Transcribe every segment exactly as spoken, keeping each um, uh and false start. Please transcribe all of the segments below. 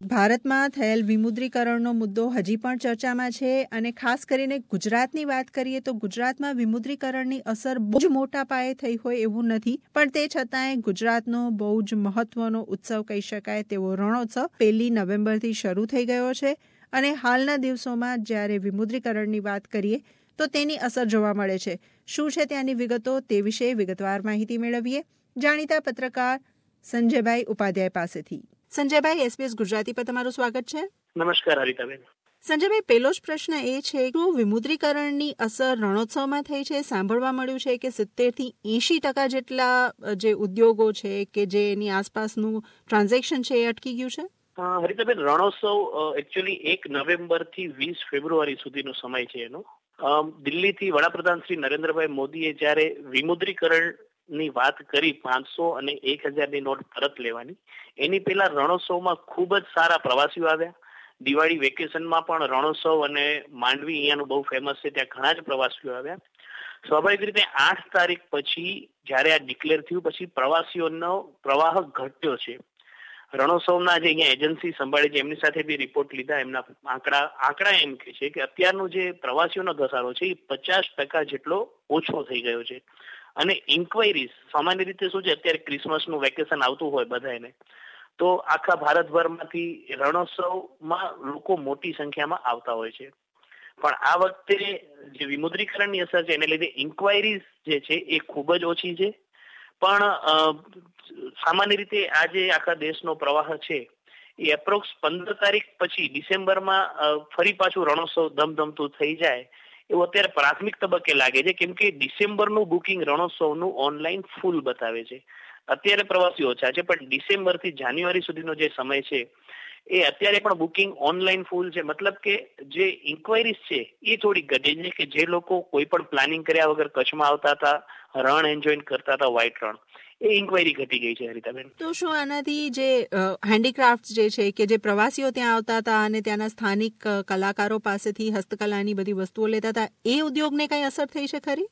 ભારતમાં થયેલ વિમુદ્રીકરણનો મુદ્દો હજી પણ ચર્ચામાં છે અને ખાસ કરીને ગુજરાતની વાત કરીએ તો ગુજરાતમાં વિમુદ્રીકરણની અસર બહુ જ મોટા પાયે થઈ હોય એવું નથી, પણ તે છતાંય ગુજરાતનો બહુ જ મહત્વનો ઉત્સવ કહી શકાય તેવો રણોત્સવ પહેલી નવેમ્બરથી શરૂ થઈ ગયો છે અને હાલના દિવસોમાં જ્યારે વિમુદ્રીકરણની વાત કરીએ તો તેની અસર જોવા મળે છે. શું છે ત્યાંની વિગતો તે વિશે વિગતવાર માહિતી મેળવીએ જાણીતા પત્રકાર સંજયભાઈ ઉપાધ્યાય પાસેથી. સંજયભાઈ, એસબીએસ ગુજરાતી પર તમારું સ્વાગત છે. નમસ્કાર હરિતાબેન. સંજયભાઈ, પહેલો જ પ્રશ્ન એ છે કે વિમુદ્રીકરણની અસર રણોત્સવમાં થઈ છે. સાંભળવા મળ્યું છે કે સિત્તેર થી એંશી ટકા જેટલા જે ઉદ્યોગો છે કે જે એની આસપાસનું ટ્રાન્ઝેક્શન છે એ અટકી ગયું છે. હરિતાબેન, રણોત્સવ એકચ્યુઅલી એક નવેમ્બર થી વીસ ફેબ્રુઆરી સુધીનો સમય છે એનો. દિલ્હીથી વડાપ્રધાન શ્રી નરેન્દ્રભાઈ મોદીએ જયારે વિમુદ્રીકરણ ની વાત કરી પાંચસો અને એક હજાર ની નોટ પરત લેવાની, એની પેલા રણોત્સવમાં ખૂબ જ સારા પ્રવાસીઓ આવ્યા. દિવાળી વેકેશનમાં પણ રણોત્સવ અને માંડવી અહીંયાનું બહુ ફેમસ છે, ત્યાં ઘણા જ પ્રવાસીઓ આવ્યા. સ્વાભાવિક રીતે આઠ તારીખ પછી જયારે આ ડિક્લેર થયું પછી પ્રવાસીઓનો પ્રવાહ ઘટ્યો છે. રણોત્સવના જે અહીંયા એજન્સી સંભાળે છે એમની સાથે બી રિપોર્ટ લીધા. એમના આંકડા આંકડા એમ કે છે કે અત્યારનો જે પ્રવાસીઓનો ઘસારો છે એ પચાસ ટકા જેટલો ઓછો થઈ ગયો છે. અને ઇન્ક્વાયરીઝ સામાન્ય રીતે શું છે, અત્યારે ક્રિસમસનું વેકેશન આવતું હોય બધાને, તો આખા ભારતભરમાંથી રણોત્સવમાં લોકો મોટી સંખ્યામાં આવતા હોય છે. પણ આ વખતે જે વિમુદ્રીકરણની અસર છે એને લીધે ઇન્ક્વાયરીઝ જે છે એ ખૂબ જ ઓછી છે. પણ સામાન્ય રીતે આ જે આખા દેશનો પ્રવાહ છે એ એપ્રોક્સ પંદર તારીખ પછી ડિસેમ્બરમાં ફરી પાછું રણોત્સવ ધમધમતું થઈ જાય એવું અત્યારે પ્રાથમિક તબક્કે લાગે છે, કેમ કે ડિસેમ્બરનું બુકિંગ રણોત્સવનું ઓનલાઈન ફૂલ બતાવે છે. અત્યારે પ્રવાસીઓ ઓછા છે, પણ ડિસેમ્બર થી જાન્યુઆરી સુધીનો જે સમય છે એ અત્યારે પણ બુકિંગ ઓનલાઈન ફૂલ છે. મતલબ કે જે ઇન્ક્વાયરીઝ છે એ થોડી ઘટી છે કે જે લોકો કોઈ પણ પ્લાનિંગ કર્યા વગર કચ્છમાં આવતા હતા, રણ એન્જોય કરતા હતા, વ્હાઇટ રણ, એ ઇન્ક્વાયરી ઘટી ગઈ છે હરિતાબેન. તો શું આનાથી જે હેન્ડીક્રાફ્ટ જે છે કે જે પ્રવાસીઓ ત્યાં આવતા હતા અને ત્યાંના સ્થાનિક કલાકારો પાસેથી હસ્તકલાની બધી વસ્તુઓ લેતા હતા એ ઉદ્યોગને કઈ અસર થઈ છે ખરી?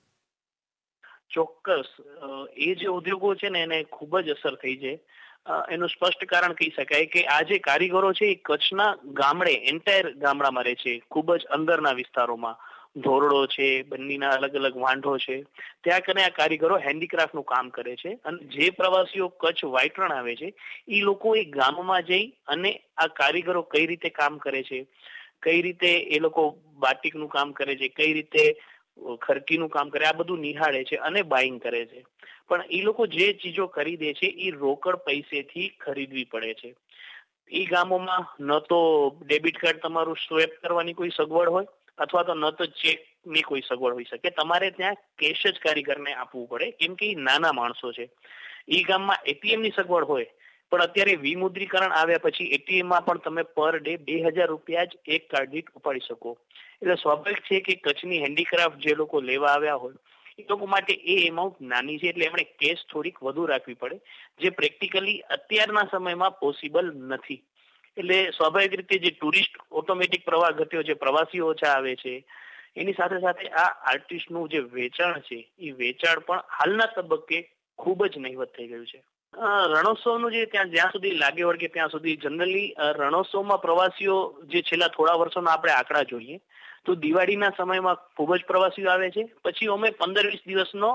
ચોક્કસ, એ જે ઉદ્યોગો છે ને એને ખૂબ જ અસર થઈ છે. એનું સ્પષ્ટ કારણ કહી શકાય કે આ જે કારીગરો છે એ કચ્છના ગામડે એન્ટાયર ગામડામાં રહે છે, ખૂબ જ અંદરના વિસ્તારોમાં. ધોરડો છે, બંનીના અલગ અલગ વાંઢો છે, ત્યાં કને આ કારીગરો હેન્ડીક્રાફ્ટનું કામ કરે છે. અને જે પ્રવાસીઓ કચ્છ વ્હાઇટ રણ આવે છે એ લોકો એ ગામમાં જઈ અને આ કારીગરો કઈ રીતે કામ કરે છે, કઈ રીતે એ લોકો બાટિકનું કામ કરે છે, કઈ રીતે ખરકીનું કામ કરે, આ બધું નિહાળે છે અને બાઇંગ કરે છે. પણ એ લોકો જે ચીજો ખરીદે છે એ રોકડ પૈસેથી ખરીદવી પડે છે. એ ગામોમાં ન તો ડેબિટ કાર્ડ તમારું સ્વેપ કરવાની કોઈ સગવડ હોય અથવા તો ન તો ચેકની કોઈ સગવડ હોઈ શકે. તમારે ત્યાં કેશ જ કારીગરને આપવું પડે, કેમ કે એ નાના માણસો છે. એ ગામમાં એટીએમની સગવડ હોય, પણ અત્યારે વિમુદ્રીકરણ આવ્યા પછી એટીએમમાં પણ તમે પર ડે બે હજાર રૂપિયા જ એક કાર્ડ દીઠ ઉપાડી શકો. એટલે સ્વાભાવિક છે કે કચ્છની હેન્ડીક્રાફ્ટ જે લોકો લેવા આવ્યા હોય એ લોકો માટે એ એમાઉન્ટ નાની છે, એટલે એમણે કેશ થોડીક વધુ રાખવી પડે, જે પ્રેક્ટિકલી અત્યારના સમયમાં પોસિબલ નથી. એટલે સ્વાભાવિક રીતે જે ટુરિસ્ટ ઓટોમેટિક પ્રવાહ ઘટ્યો છે, પ્રવાસીઓ ઓછા આવે છે, એની સાથે સાથે આ આર્ટિસ્ટનું જે વેચાણ છે એ વેચાણ પણ હાલના તબક્કે ખૂબ જ નહિવત થઈ ગયું છે. રણોત્સવનું જે ત્યાં જ્યાં સુધી લાગે વળગે ત્યાં સુધી જનરલી રણોત્સવમાં પ્રવાસીઓ જે છેલ્લા થોડા વર્ષોના આપણે આંકડા જોઈએ તો દિવાળીના સમયમાં ખૂબ જ પ્રવાસીઓ આવે છે. પછી અમે પંદર વીસ દિવસનો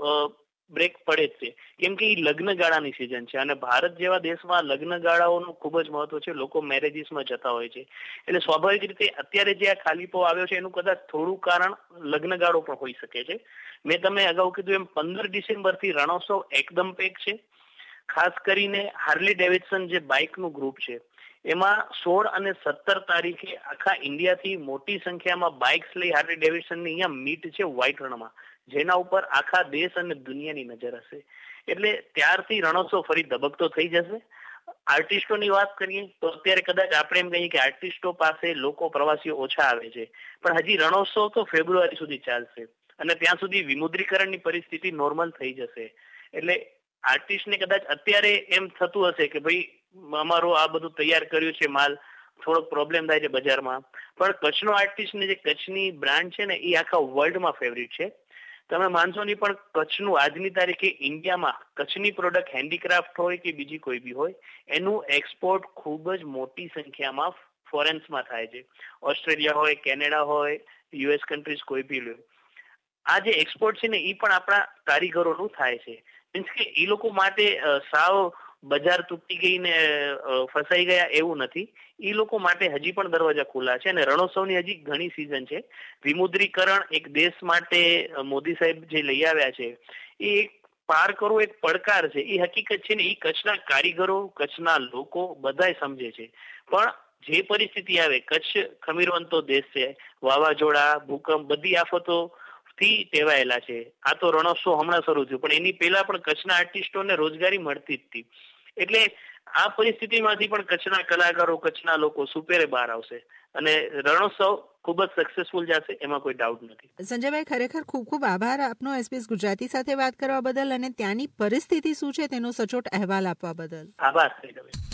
બ્રેક પડે જ છે, કેમ કે એ લગ્ન ગાળાની સિઝન છે અને ભારત જેવા દેશમાં લગ્ન ગાળાઓનું ખૂબ જ મહત્વ છે. લોકો મેરેજીસમાં જતા હોય છે, એટલે સ્વાભાવિક રીતે અત્યારે જે આ ખાલીપો આવ્યો છે એનું કદાચ થોડું કારણ લગ્ન ગાળો પણ હોઈ શકે છે. મેં તમને અગાઉ કીધું એમ પંદર ડિસેમ્બર થી રણોત્સવ એકદમ પેક છે. ખાસ કરીને હાર્લી ડેવિડસન જે બાઇકનું ગ્રુપ છે એમાં સોળ અને સત્તર તારીખે આખા ઇન્ડિયાથી મોટી સંખ્યામાં બાઇક્સ લઈ હાર્લી ડેવિડસનની અહીંયા મીટ છે વ્હાઇટ રણમાં, જેના ઉપર આખા દેશ અને દુનિયાની નજર હશે. એટલે ત્યારથી રણોત્સવ ફરી ધબકતો થઈ જશે. આર્ટિસ્ટોની વાત કરીએ તો અત્યારે કદાચ આપણે એમ કહીએ કે આર્ટિસ્ટો પાસે લોકો પ્રવાસીઓ ઓછા આવે છે, પણ હજી રણોત્સવ તો ફેબ્રુઆરી સુધી ચાલશે અને ત્યાં સુધી વિમુદ્રીકરણની પરિસ્થિતિ નોર્મલ થઈ જશે. એટલે આર્ટિસ્ટને કદાચ અત્યારે એમ થતું હશે કે ભાઈ અમારું આ બધું તૈયાર કર્યું છે માલ, થોડોક પ્રોબ્લેમ થાય છે બજારમાં, પણ કચ્છનો આર્ટિસ્ટને જે કચ્છની બ્રાન્ડ છે ને એ આખા વર્લ્ડમાં ફેવરિટ છે. તમે માનશો નહીં, પણ કચ્છનું આજની તારીખે ઇન્ડિયામાં કચ્છની પ્રોડક્ટ હેન્ડીક્રાફ્ટ હોય કે બીજી કોઈ બી હોય, એનું એક્સપોર્ટ ખૂબ જ મોટી સંખ્યામાં ફોરેન્સમાં થાય છે. ઓસ્ટ્રેલિયા હોય, કેનેડા હોય, યુએસ કન્ટ્રીઝ કોઈ બી લો. આ જે એક્સપોર્ટ છે ને એ પણ આપણા કારીગરોનું થાય છે. મીન્સ કે એ લોકો માટે સાવ બજાર તૂટી ગઈને ફસાઈ ગયા એવું નથી. એ લોકો માટે હજી પણ દરવાજા ખુલ્લા છે અને રણોત્સવની હજી ઘણી સિઝન છે. વિમુદ્રીકરણ એક દેશ માટે મોદી સાહેબ જે લઈ આવ્યા છે એ એક પાર કરવો એક પડકાર છે. એ હકીકત છે ને એ કચ્છના કારીગરો, કચ્છના લોકો બધાય સમજે છે. પણ જે પરિસ્થિતિ આવે, કચ્છ ખમીરવંતો દેશ છે, વાવાઝોડા, ભૂકંપ, બધી આફતો થી ટેવાયેલા છે. આ તો રણોત્સવ હમણાં શરૂ થયું, પણ એની પહેલા પણ કચ્છના આર્ટિસ્ટોને રોજગારી મળતી જ હતી. એટલે આ પરિસ્થિતિમાંથી પણ કચ્છના કલાકારો, કચ્છના લોકો સુપેરે બહાર આવશે અને રણોત્સવ ખૂબ જ સક્સેસફુલ જશે, એમાં કોઈ ડાઉટ નથી. સંજયભાઈ, ખરેખર ખૂબ ખૂબ આભાર આપનો એસબીએસ ગુજરાતી સાથે વાત કરવા બદલ અને ત્યાંની પરિસ્થિતિ શું છે તેનો સચોટ અહેવાલ આપવા બદલ. આભાર.